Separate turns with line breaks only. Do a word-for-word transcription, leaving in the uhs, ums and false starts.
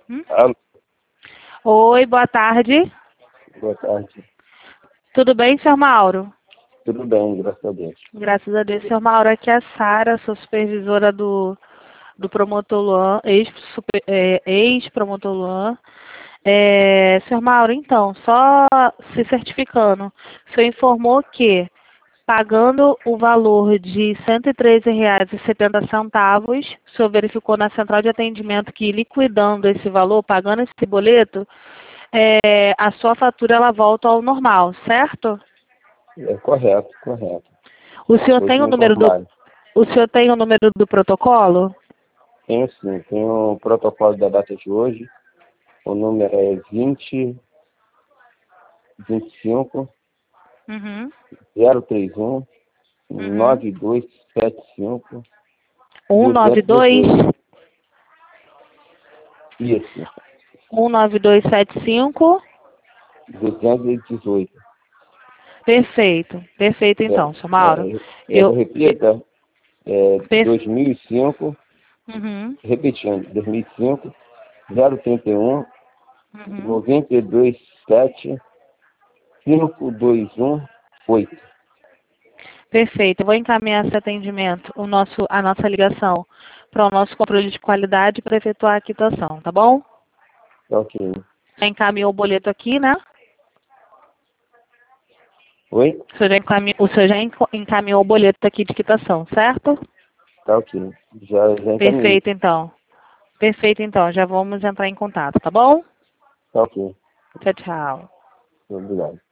Hum?
Alô,
Oi, boa tarde.
boa tarde.
Tudo bem, senhor Mauro?
Tudo bem, graças a Deus.
Graças a Deus, senhor Mauro. Aqui é a Sara, sou supervisora do, do promotor Luan, ex-super- é, ex-promotor Luan. É, senhor Mauro, então, só se certificando, o senhor informou que, pagando o valor de cento e treze reais e setenta centavos, o senhor verificou na central de atendimento que, liquidando esse valor, pagando esse boleto, é, a sua fatura ela volta ao normal, certo?
É correto, correto.
O senhor
Hoje
tem o
me
número do
informaram.
o senhor tem o número do protocolo?
Tenho sim, tenho o protocolo da data de hoje. O número é vinte, vinte e cinco,
Uhum.
zero três um,
Uhum.
nove dois sete cinco,
um nove
duzentos e
dois
dezoito. Isso,
um nove dois sete cinco.
duzentos e dezoito.
Perfeito. Perfeito
É,
então, senhor Mauro.
é, é,
Eu
repita, é
per-
dois mil e cinco,
uhum.
repetindo, dois mil e cinco, zero trinta e um,
Uhum.
noventa e dois sete, cinco dois um oito.
Perfeito. Eu vou encaminhar esse atendimento, o nosso, a nossa ligação, para o nosso controle de qualidade para efetuar a quitação, tá bom?
Tá ok.
Já encaminhou o boleto aqui, né?
Oi?
O senhor já encaminhou, o senhor já enco- encaminhou o boleto aqui de quitação, certo?
Tá ok. Já, já encaminhei.
Perfeito, então. Perfeito, então. Já vamos entrar em contato, tá bom?
Tá ok.
Tchau, tchau.
Obrigado.